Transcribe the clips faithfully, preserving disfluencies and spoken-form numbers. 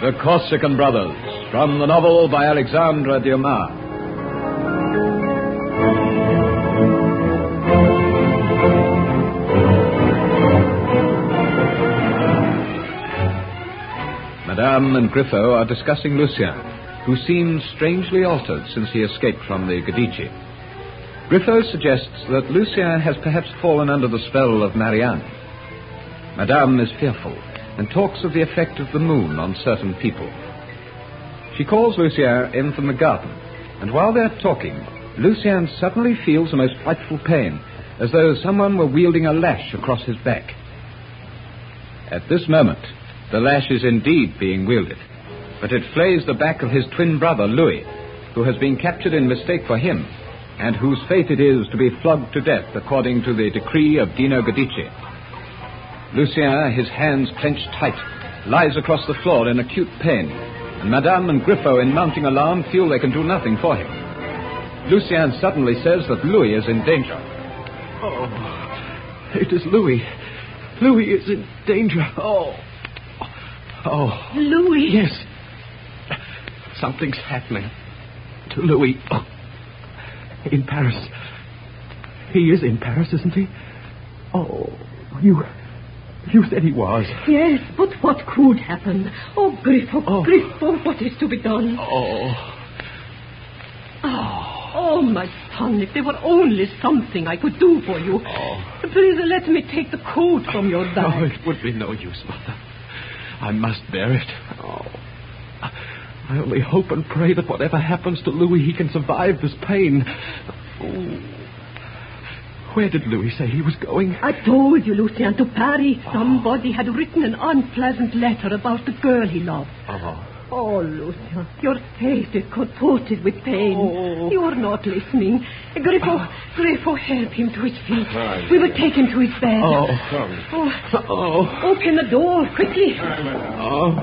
The Corsican Brothers, from the novel by Alexandre Dumas. Madame and Griffo are discussing Lucien, who seems strangely altered since he escaped from the Gadici. Griffo suggests that Lucien has perhaps fallen under the spell of Marianne. Madame is fearful and talks of the effect of the moon on certain people. She calls Lucien in from the garden, and while they're talking, Lucien suddenly feels a most frightful pain, as though someone were wielding a lash across his back. At this moment, the lash is indeed being wielded, but it flays the back of his twin brother, Louis, who has been captured in mistake for him, and whose fate it is to be flogged to death according to the decree of Dino Gadici. Lucien, his hands clenched tight, lies across the floor in acute pain, and Madame and Griffo, in mounting alarm, feel they can do nothing for him. Lucien suddenly says that Louis is in danger. Oh, it is Louis. Louis is in danger. Oh. Oh. Louis? Yes. Something's happening to Louis. Oh. In Paris. He is in Paris, isn't he? Oh, you... You said he was. Yes, but what could happen? Oh, Griffo, oh. Griffo, what is to be done? Oh. Oh. Oh, my son, if there were only something I could do for you. Oh. Please let me take the coat from your back. Oh, it would be no use, Mother. I must bear it. Oh. I only hope and pray that whatever happens to Louis, he can survive this pain. Oh. Where did Louis say he was going? I told you, Lucien, to Paris. Somebody had written an unpleasant letter about the girl he loved. Oh. Oh, Lucien, your face is contorted with pain. Oh. You are not listening. Griffo, Griffo, help him to his feet. Hi, we will take him to his bed. Oh. Oh. Oh. Open the door, quickly. Oh.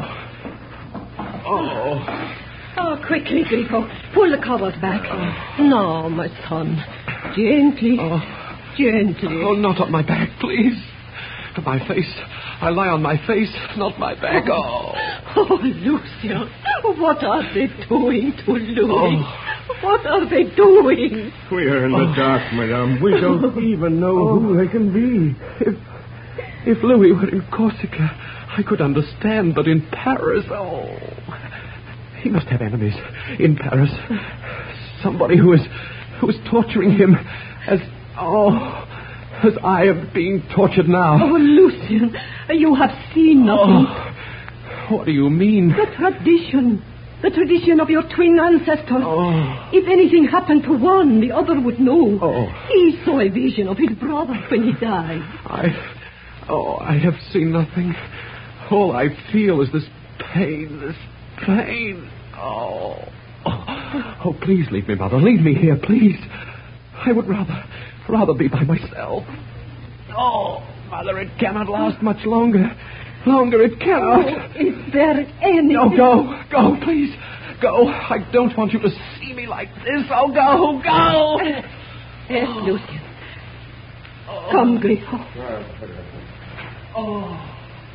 Oh. Oh, quickly, Griffo. Pull the covers back. No, my son. Gently. Oh. Gently. Oh, not on my back, please. To my face. I lie on my face, not my back. Oh. Oh, Lucien, what are they doing to Louis? Oh. What are they doing? We are in the Oh. dark, Madame. We don't even know Oh. who they can be. If, if Louis were in Corsica, I could understand, but in Paris, oh. He must have enemies in Paris. Somebody who is, who is torturing him as, oh... as I am being tortured now. Oh, Lucien, you have seen nothing. Oh, what do you mean? The tradition. The tradition of your twin ancestors. Oh. If anything happened to one, the other would know. Oh. He saw a vision of his brother when he died. I... Oh, I have seen nothing. All I feel is this pain, this pain. Oh. Oh, oh please leave me, Mother. Leave me here, please. I would rather... rather be by myself. Oh, Mother, it cannot last much longer. Longer, it cannot. Oh, is there anything... No, go, go, please. Go. I don't want you to see me like this. Oh, go, go. Yes, Lucien. Oh. Come, Griffo. Oh.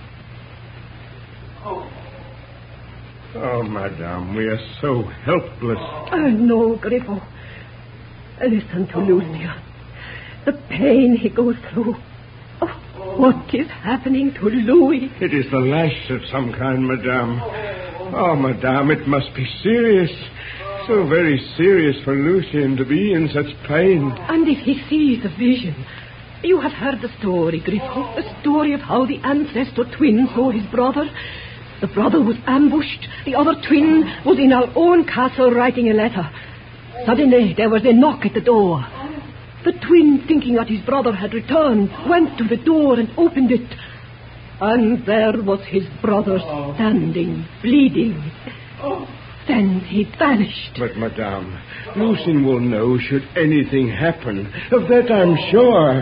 Oh. Oh, Madame, we are so helpless. Oh, no, Griffo. Listen to Lucien. The pain he goes through. Oh, what is happening to Louis? It is the lash of some kind, Madame. Oh, Madame, it must be serious. So very serious for Lucien to be in such pain. And if he sees a vision... You have heard the story, Griffo. The story of how the ancestor twin saw his brother. The brother was ambushed. The other twin was in our own castle writing a letter. Suddenly, there was a knock at the door. The twin, thinking that his brother had returned, went to the door and opened it. And there was his brother standing, bleeding. Then he vanished. But, Madame, Lucien will know should anything happen. Of that I'm sure.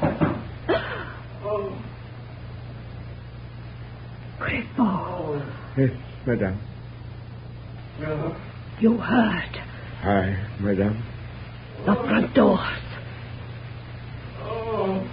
Griffo. Yes, Madame. You heard. Hi, Madame. The front doors.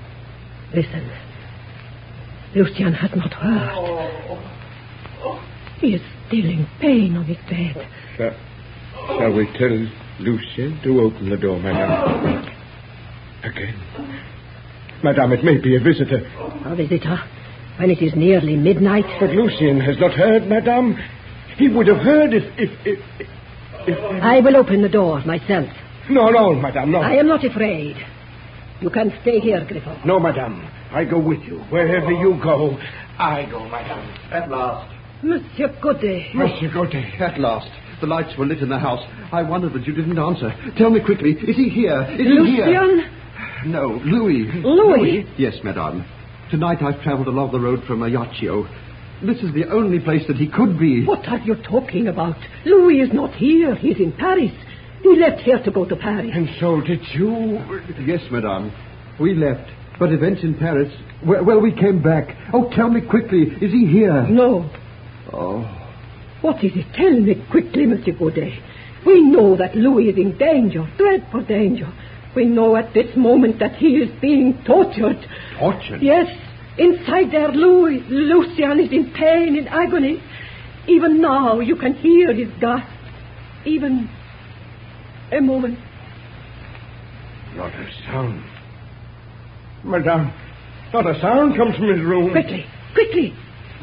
Listen. Lucien has not heard. He is still in pain on his bed. Shall, shall we tell Lucien to open the door, madame? Again. Madame, it may be a visitor. A visitor? When it is nearly midnight? But Lucien has not heard, madame. He would have heard if... if, if, if I will open the door myself. No, no, madame, no. I am not afraid. You can stay here, Griffo. No, madame. I go with you. Wherever you go, I go, madame. At last. Monsieur Godet. Monsieur Godet. At last. The lights were lit in the house. I wondered that you didn't answer. Tell me quickly. Is he here? Is Lucien? he here? No, Louis. Louis? Yes, madame. Tonight I've travelled along the road from Ajaccio. This is the only place that he could be. What are you talking about? Louis is not here. He's in Paris. He left here to go to Paris. And so did you. Yes, madame. We left. But events in Paris... Well, well, we came back. Oh, tell me quickly. Is he here? No. Oh. What is it? Tell me quickly, Monsieur Godet. We know that Louis is in danger, dreadful danger. We know at this moment that he is being tortured. Tortured? Yes. Inside there, Louis, Lucien is in pain, in agony. Even now, you can hear his gasp. Even... A moment. Not a sound. Madame, not a sound comes from his room. Quickly, quickly.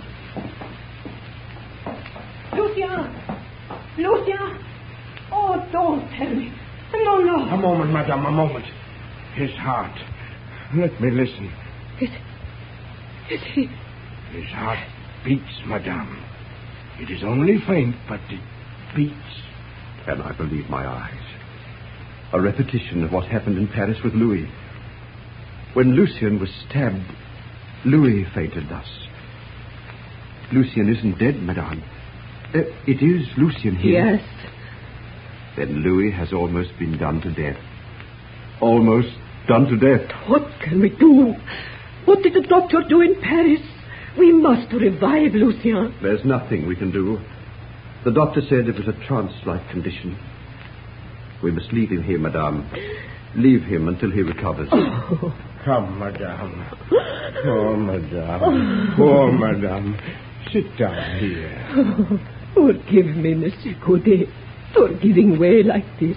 Lucien! Lucien! Oh, don't tell me. No, no. A moment, madame, a moment. His heart. Let me listen. Is, is he... His heart beats, madame. It is only faint, but it beats. Can I believe my eyes? A repetition of what happened in Paris with Louis. When Lucien was stabbed, Louis fainted thus. Lucien isn't dead, madame. Uh, it is Lucien here. Yes. Then Louis has almost been done to death. Almost done to death. What can we do? What did the doctor do in Paris? We must revive Lucien. There's nothing we can do. The doctor said it was a trance-like condition. We must leave him here, madame. Leave him until he recovers. Oh. Come, madame. Oh, madame. Poor madame. Sit down here. Oh, forgive me, Monsieur Godet, for giving way like this.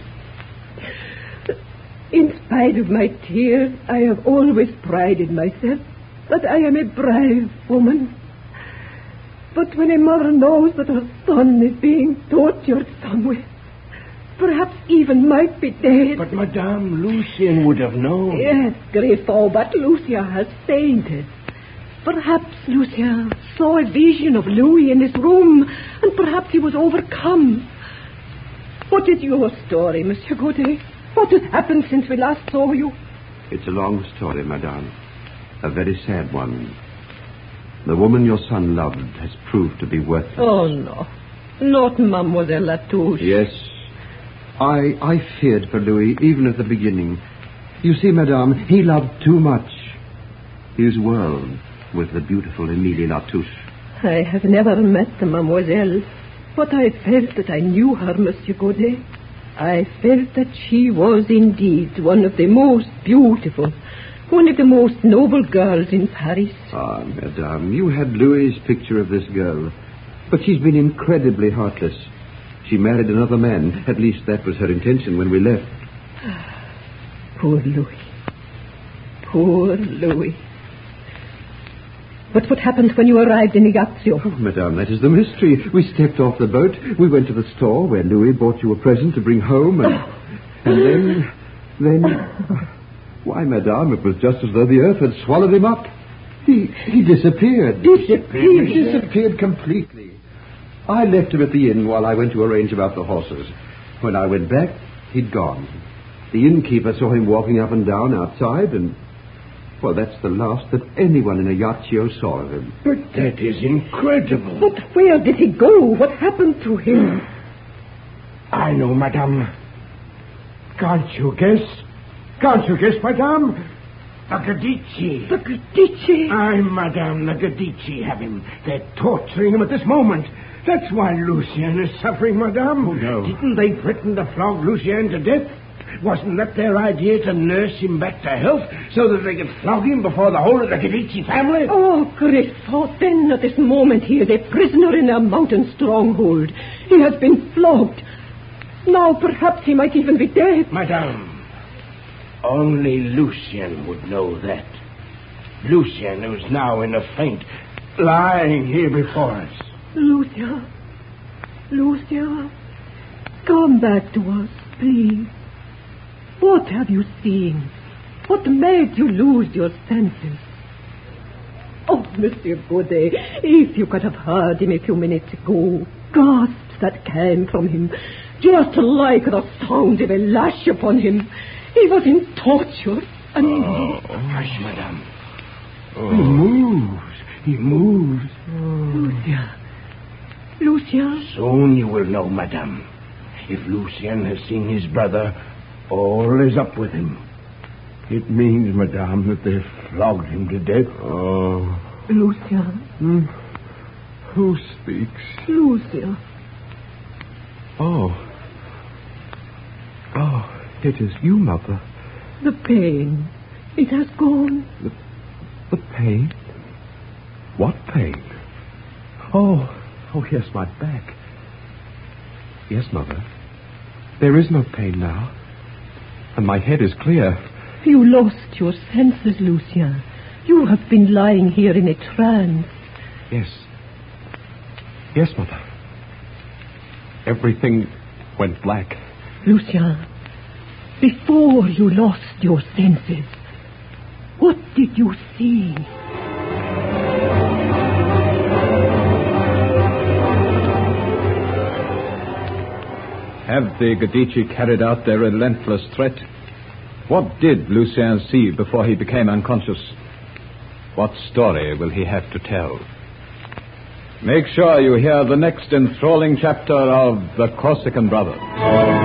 In spite of my tears, I have always prided myself that I am a brave woman. But when a mother knows that her son is being tortured somewhere, perhaps even might be dead... But, madame, Lucien would have known. Yes, Griffo, but Lucien has fainted. Perhaps Lucien saw a vision of Louis in his room, and perhaps he was overcome. What is your story, Monsieur Godet? What has happened since we last saw you? It's a long story, madame. A very sad one. The woman your son loved has proved to be worthless. Oh, no. Not Mademoiselle Latouche. Yes. I I feared for Louis, even at the beginning. You see, madame, he loved too much. His world was the beautiful Emilie Latouche. I have never met the Mademoiselle, but I felt that I knew her, Monsieur Godet. I felt that she was indeed one of the most beautiful, one of the most noble girls in Paris. Ah, madame, you had Louis's picture of this girl, but she's been incredibly heartless. She married another man. At least that was her intention when we left. Poor Louis. Poor Louis. But what happened when you arrived in Ajaccio? Oh, madame, that is the mystery. We stepped off the boat. We went to the store where Louis bought you a present to bring home. And, and then... Then... Why, madame, it was just as though the earth had swallowed him up. He, he disappeared. Disappeared? He disappeared completely. I left him at the inn while I went to arrange about the horses. When I went back, he'd gone. The innkeeper saw him walking up and down outside, and... Well, that's the last that anyone in Ajaccio saw of him. But that is incredible. But where did he go? What happened to him? I know, madame. Can't you guess? Can't you guess, madame? The Gadici. The Gadici? Aye, madame, the Gadici have him. They're torturing him at this moment. That's why Lucien is suffering, madame. Oh, no. Didn't they threaten to flog Lucien to death? Wasn't that their idea, to nurse him back to health so that they could flog him before the whole of the Gadici family? Oh, Griff, oh, then at this moment he is a prisoner in a mountain stronghold. He has been flogged. Now perhaps he might even be dead. Madame, only Lucien would know that. Lucien, who's now in a faint, lying here before us. Lucia, Lucia, come back to us, please. What have you seen? What made you lose your senses? Oh, Monsieur Godet, if you could have heard him a few minutes ago, gasps that came from him, just like the sound of a lash upon him. He was in torture. And oh, hush, madame. Oh. He moves. He moves. Oh. Lucia. Lucia? Soon you will know, madame. If Lucien has seen his brother, all is up with him. It means, madame, that they've flogged him to death. Oh. Lucia. Hmm. Who speaks? Lucia. Oh. Oh, it is you, Mother. The pain. It has gone. The, the pain? What pain? Oh, oh, yes, my back. Yes, Mother. There is no pain now. And my head is clear. You lost your senses, Lucia. You have been lying here in a trance. Yes. Yes, Mother. Everything went black. Lucia, before you lost your senses, what did you see? Have the Gadici carried out their relentless threat? What did Lucien see before he became unconscious? What story will he have to tell? Make sure you hear the next enthralling chapter of The Corsican Brothers.